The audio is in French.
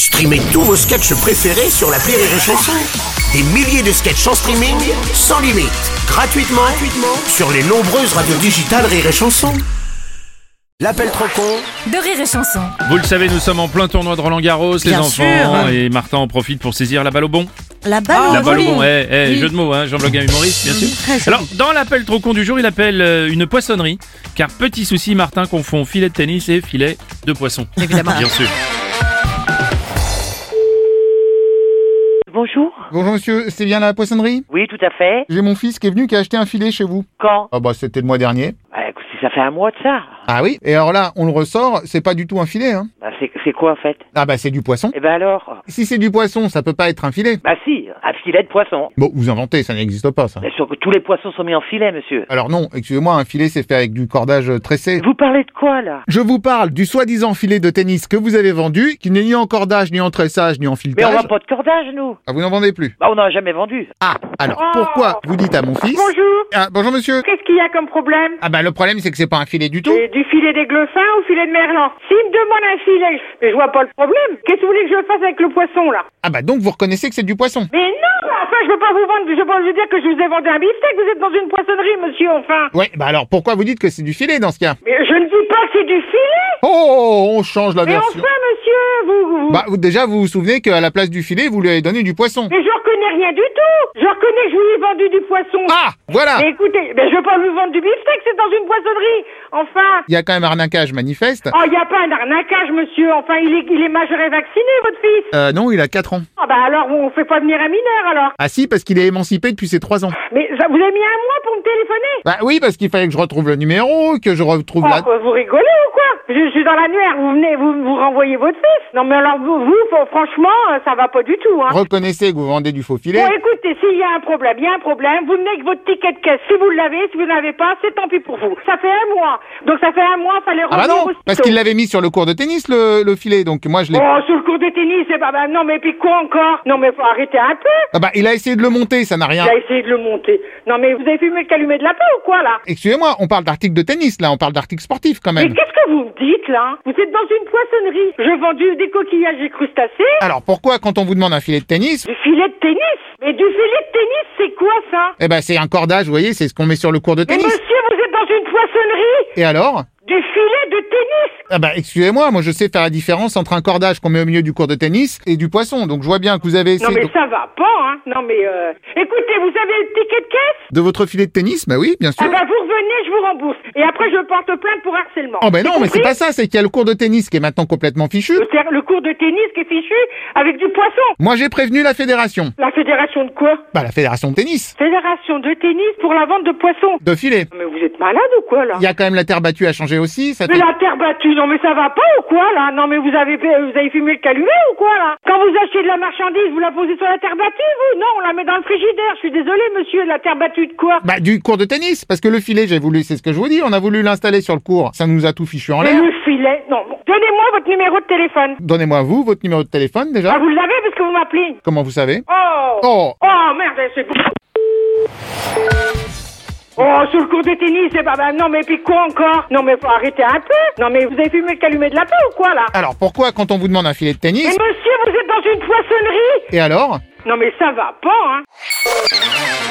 Streamez tous vos sketchs préférés sur l'appli Rire et Chanson. Des milliers de sketchs en streaming, sans limite, gratuitement sur les nombreuses radios digitales Rire et Chanson. L'appel trop con de Rire et Chanson. Vous le savez, nous sommes en plein tournoi de Roland-Garros, les enfants, et Martin en profite pour saisir la balle au bon. La balle au bon, jeu de mots, Jean-Bloc humoriste, bien sûr. Alors, dans l'appel trop con du jour, il appelle une poissonnerie, car petit souci, Martin confond filet de tennis et filet de poisson. Évidemment. Bien sûr. Bonjour. Bonjour monsieur, c'est bien la poissonnerie? Oui, tout à fait. J'ai mon fils qui est venu qui a acheté un filet chez vous. Quand? Ah bah c'était le mois dernier. Bah écoute, ça fait un mois de ça. Ah oui? Et alors là, on le ressort, c'est pas du tout un filet, hein? Bah c'est quoi en fait? Ah bah c'est du poisson. Eh ben alors? Si c'est du poisson, ça peut pas être un filet. Bah si, un filet de poisson. Bon, vous inventez, ça n'existe pas ça. Bien sûr que tous les poissons sont mis en filet, monsieur. Alors non, excusez-moi, un filet c'est fait avec du cordage tressé. Vous parlez de quoi là? Je vous parle du soi-disant filet de tennis que vous avez vendu, qui n'est ni en cordage, ni en tressage, ni en Mais filetage. on vend pas de cordage, nous. Ah, vous n'en vendez plus? Bah on n'en a jamais vendu. Ah, alors pourquoi vous dites à mon fils... Bonjour, Ah, bonjour monsieur. qu'est-ce qu'il y a comme problème? Ah bah le problème c'est que c'est pas un filet du tout. C'est du filet des Gleffins ou filet de Merlan? S'il me demande un filet, mais je vois pas le problème. Qu'est-ce que vous voulez que je fasse avec le poisson là? Ah bah donc vous reconnaissez que c'est du poisson. Mais non, enfin je veux pas vous vendre, je veux pas vous dire que je vous ai vendu un beefsteak, vous êtes dans une poissonnerie monsieur, enfin. Ouais, bah alors pourquoi vous dites que c'est du filet dans ce cas? Mais je ne dis pas que c'est du filet. Oh, on change la Mais version. enfin monsieur, vous... Bah déjà vous vous souvenez qu'à la place du filet vous lui avez donné du poisson. Mais je reconnais rien du tout. Je reconnais que je vous ai vendu du poisson. Ah, voilà. Mais écoutez, mais je veux pas vous vendre du beefsteak, c'est dans une poissonnerie. Enfin. Il y a quand même arnaquage manifeste. Oh, il n'y a pas un arnaquage, monsieur. Enfin, il est majeur et vacciné, votre fils. Non, il a 4 ans. Ah bah alors, on fait pas venir un mineur, alors. Ah si, parce qu'il est émancipé depuis ses 3 ans. Mais ça, vous avez mis un mois pour me téléphoner? Bah oui, parce qu'il fallait que je retrouve le numéro, que je retrouve la... Vous rigolez ou quoi? Je suis dans l'annuaire, vous venez, vous renvoyez votre fils. Non mais alors, franchement, ça va pas du tout, hein. Reconnaissez que vous vendez du faux filet. Bon, écoutez, s'il y a un problème, il y a un problème. Vous venez avec votre ticket de caisse. Si vous l'avez, si vous n'avez pas, c'est tant pis pour vous. Ça fait un mois. Donc ça fait un mois, fallait Ah bah revenir non, aussitôt. parce qu'il l'avait mis sur le cours de tennis, le filet, donc moi je l'ai... Oh, sur le cours de tennis, c'est pas... Bah, non mais puis quoi encore? Non mais faut arrêter un peu. Ah bah il a essayé de le monter, ça n'a rien... Il a essayé de le monter. Non mais vous avez fumé le calumet de la peau ou quoi là? Excusez-moi, on parle d'articles de tennis là, on parle d'articles sportifs quand Mais même. qu'est-ce que vous me dites là? Vous êtes dans une poissonnerie. Je vends des coquillages et crustacés. Alors pourquoi quand on vous demande un filet de tennis... Du filet de tennis? Mais du filet de tennis, c'est quoi ça? Eh ben c'est un cordage, vous voyez, c'est ce qu'on met sur le cours de Mais tennis. monsieur, vous êtes dans une poissonnerie? Et alors? Du filet de tennis? Ah bah excusez-moi, moi je sais faire la différence entre un cordage qu'on met au milieu du cours de tennis et du poisson, donc je vois bien que vous avez Non essayé mais ça va pas, hein. Non mais écoutez, vous avez le ticket de caisse? de votre filet de tennis, bah oui, bien sûr. Ah bah vous revenez, je vous rembourse. Et après je porte plainte pour harcèlement. Oh ben non, mais c'est compris? pas ça, c'est qu'il y a le cours de tennis qui est maintenant complètement fichu. Le cours de tennis qui est fichu avec du poisson. Moi j'ai prévenu la fédération. La fédération de quoi? Bah la fédération de tennis. Fédération de tennis pour la vente de poissons. De filet. Mais vous êtes malade ou quoi là? Il y a quand même la terre battue à changer aussi, ça Mais fait... la terre battue, non mais ça va pas ou quoi là? Non mais vous avez fumé le calumet ou quoi là? Quand vous achetez de la marchandise, vous la posez sur la terre battue vous? Non, on la met dans le frigidaire. Je suis désolé monsieur, la terre battue de quoi? Bah du cours de tennis, parce que le filet, j'ai voulu, c'est ce que je vous dis, on a voulu l'installer sur le cours. Ça nous a tout fichu en Mais l'air. le filet, non. Bon. Donnez-moi votre numéro de téléphone. Donnez-moi vous, votre numéro de téléphone déjà. Ah vous l'avez parce que vous m'appelez? Comment vous savez? Oh! Oh. Oh merde, c'est bon. Oh, sur le cours de tennis, c'est pas... Bah, non, mais puis quoi encore? Non, mais faut arrêter un peu. Non, mais vous avez fumé le calumet de la peau ou quoi, là? Alors pourquoi quand on vous demande un filet de Mais tennis... monsieur, vous êtes dans une poissonnerie? Et alors? Non, mais ça va pas, hein.